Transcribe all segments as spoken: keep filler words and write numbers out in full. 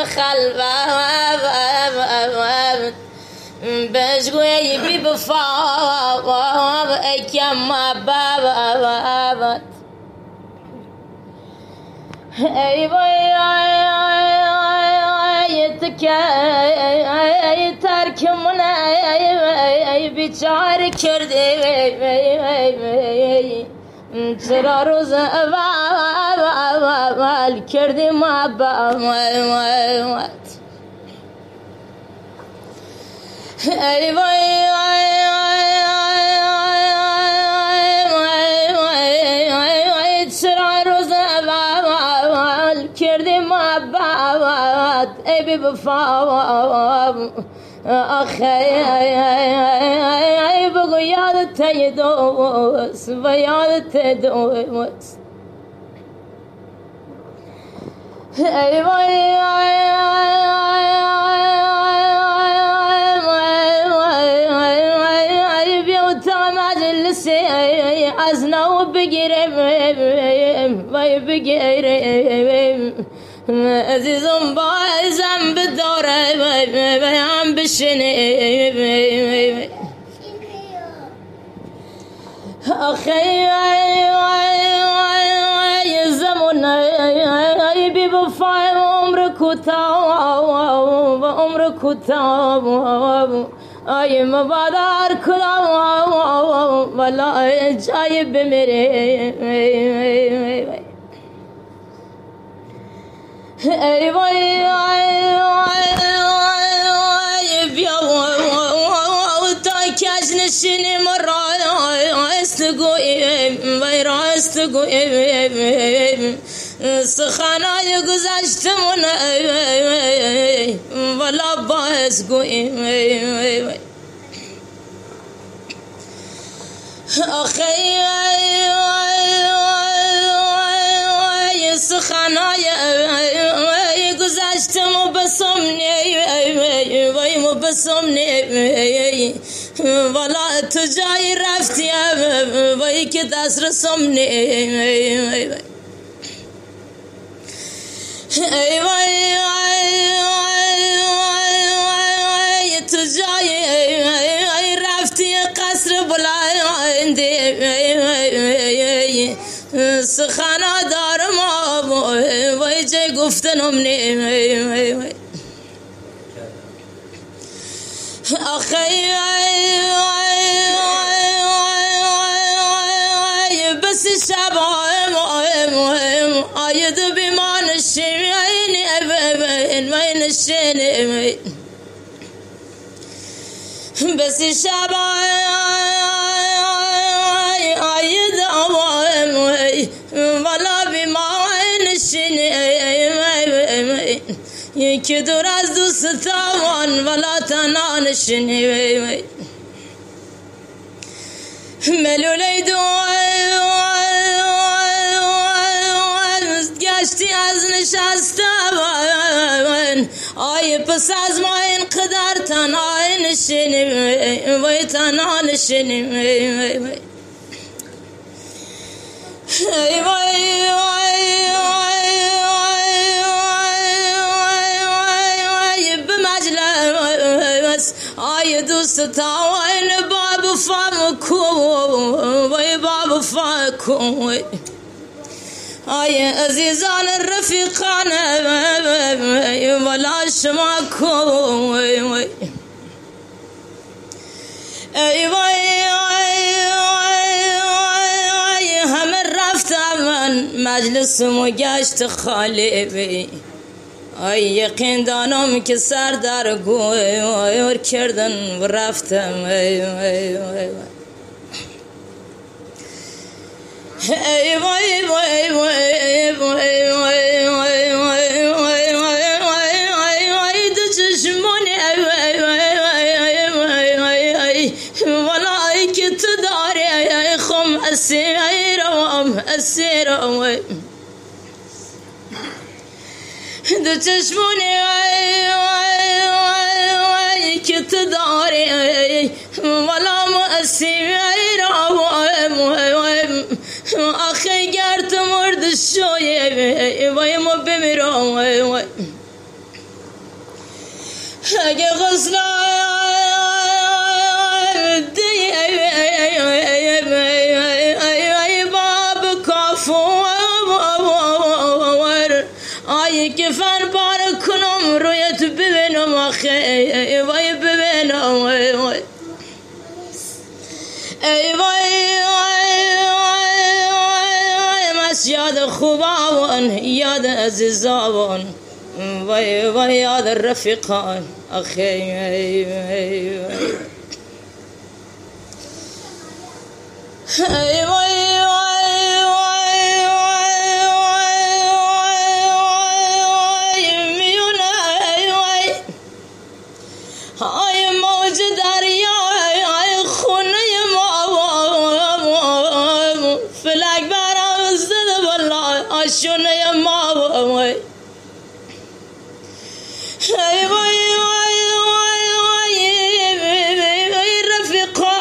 بخلوت بشگوی بی بفاوت اکیم محبت ای وای ای ترک من ای بیچاره کرده چرا روز اول کردی محبت ای وای چرا روز اول کردی محبت ای بی وفا آخه بگو یادت دوست و یادت دوست ای وای بیوتا مجلسی از نو بگیرم وای بگیرم عزیزم بایزم بداره بهم بشنه آخی زمان بی وفای عمر کوتاه و عمر کوتاه آی مبادر کدام ولا جای بمیره ای وای بیا تا کش نشینیم راست گویم وای راست گویم سخنای گذشتمون ولا باز گویم آخی سخنای گذشتم و بسمنی وای مو بسمنی ولا تو جای رفتی وای که دست رسمنی ای وای تو جای رفتی قصر بلندی سخنا دارم وای جای گفتنم نیم آخی بس شب آید بیمان شمین وین شنیم بس شب آید ولا بیمان شنیم یکی دور از دوستان ولا تنها نشینی ملولی دو گشتی از نشستم آی پس از ما اینقدر تنها نشینی وای تنها نشینی ای وای آی دوست تاوین باب فام کو وای باب فام کو آی عزیزان رفیقان ولا شما کو ای وای همه رفتم مجلس مو گشت خالی آی یقین دانم که سر در گوی کردن و رفتم ای وای وای ای وای وای وای وای وای وای وای وای وای دو چشمون ای وای وای وای وای وای والای که تو داری خم اسیرم اسیرم دو چشمونی که تو داری ولا مؤسیمی آخی گرد مرد شوی وای ما بمیرم اگه غسل دی باب کافور آی که فر بار کنم رویت ببینم آخه وای ببینم وای وای ای وای مس یاد خوبان یاد عزیزان وای وای یاد رفیقان آخه ای وای ای وای شونه ما وای ای وای وای وای وای رفیقا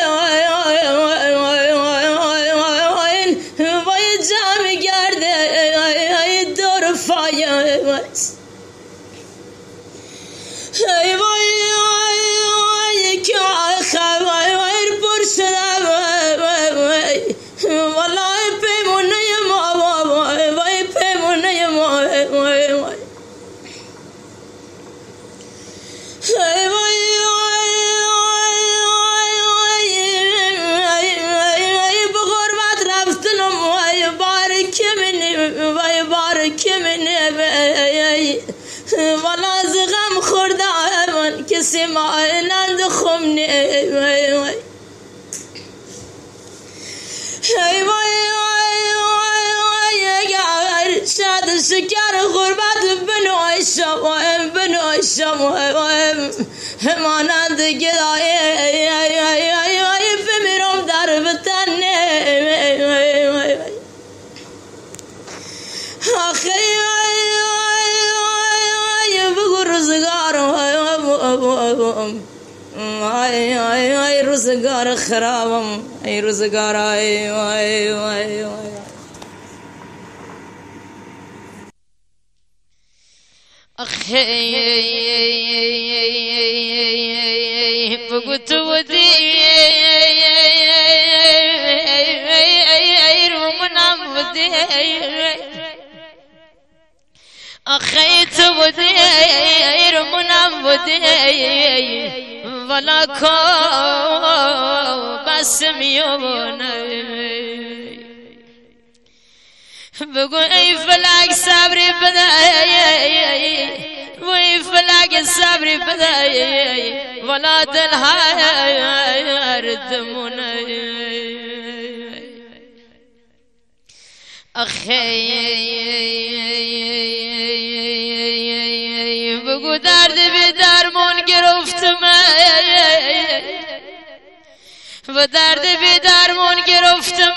وای جمع گرده دور فایا ای وای وای که خبر وای پر شدم والله پیمونه ولا زغم خردان کسی ما نند خمنی ای وای وای ای وای وای شاد شکر غربت بنوی شم بنوی شم همانند گدای بمیرم در بطن آخه ای ای ای روزگار خرابم ای روزگار ای وای وای وای آخه بگو تو بودی ای رومنم بودی آخه تو بودی ای رومنم بودی ولا کو بس میونه بگو ای فلک صبری بده و ای فلک صبری بده ولا دل هردمونه آخه بگو درد به درمون گرفتم و درد به درمون گرفتم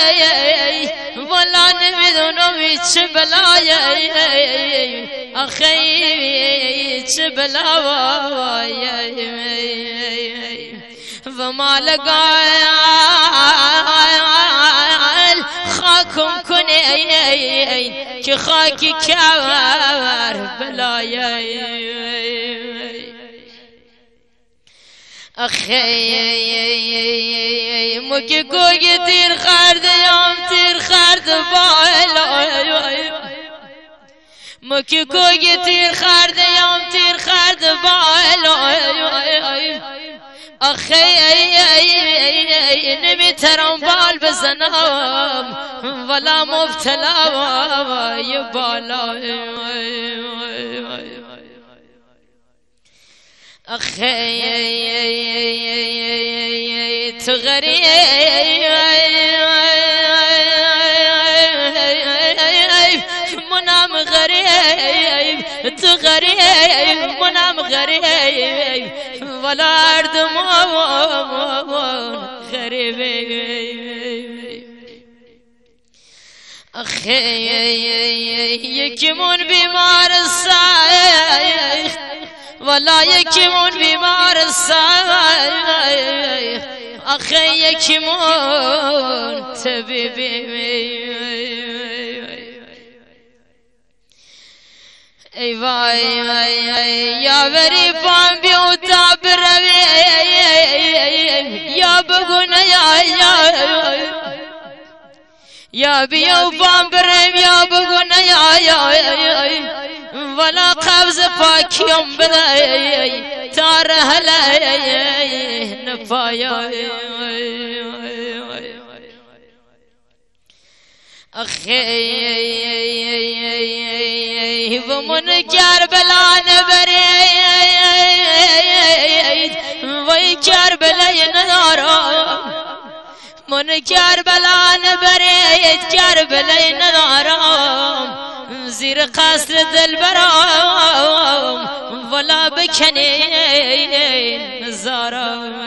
والا نمیدونم چه بلای آخه چه بلای و مالگال خاکم کنه که خاکی کور بلای آخه مکی کوی تیر خرد یام تیر خرد بالای مکی کوی تیر خرد یام تیر خرد بالای آخه نمیترم بال بزنم ولا مبتلا ی بالا آخه تو غریب منم غریب تو غریب منم غریب ولا اردمان غریب آخه یکیمون بیمار سایخ ولا یکیمون بیمار سایخ آخه یکیمون طبیبی ای وای وای وای یا بری پام بیوتا بروی یا بگونه یا یا یا بیو پام برم یا بگونه یا یا ولا قبض پاکیم بده تار هلی نپایا اخی و من کربلا نبرید وی کربلای ندارم من کربلا نبرید کربلای ندارم زیر قصر دل برام ولا بکنین نزارم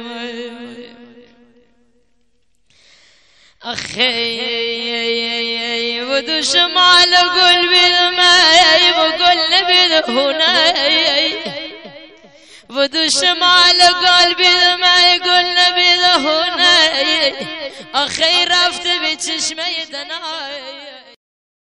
اخی و دو شمال گل بیدمای و گل نبید هونای و دو شمال گل بیدمای گل نبید هونای اخی رفت به چشمه دنای